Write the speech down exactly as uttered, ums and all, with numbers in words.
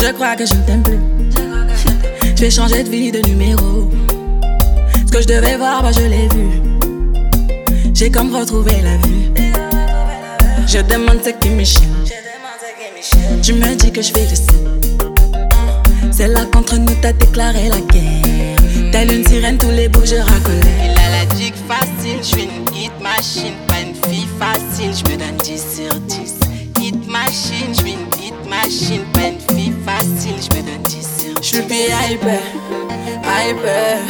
Je crois que je ne t'aime plus. Je vais changer de vie, de numéro. Ce que je devais voir, bah je l'ai vu. J'ai comme retrouvé la vue. Je demande ce qui me chie. Tu me dis que je fais de ça. C'est là qu'entre nous t'as déclaré la guerre. Telle une sirène, tous les bouts je racolais. Il a la dick facile, je suis une hit machine. Pas une fille facile, je me donne dix sur dix. Hit machine, je suis une hit machine. Pas une fille facile, je me donne dix sur dix. Je suis hyper, hyper.